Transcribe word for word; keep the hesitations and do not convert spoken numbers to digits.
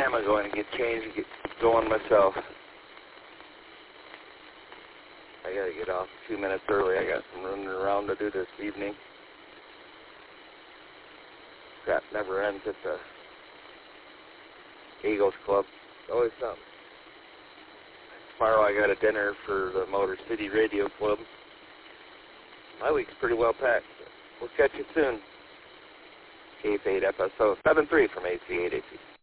pajama going to get changed and get going myself. I got to get off two minutes early. I got some running around to do this evening. Crap never ends at the Eagles Club. Always something. Tomorrow I got a dinner for the Motor City Radio Club. My week's pretty well packed. We'll catch you soon. K F eight F S O seven three from A C eight eighty.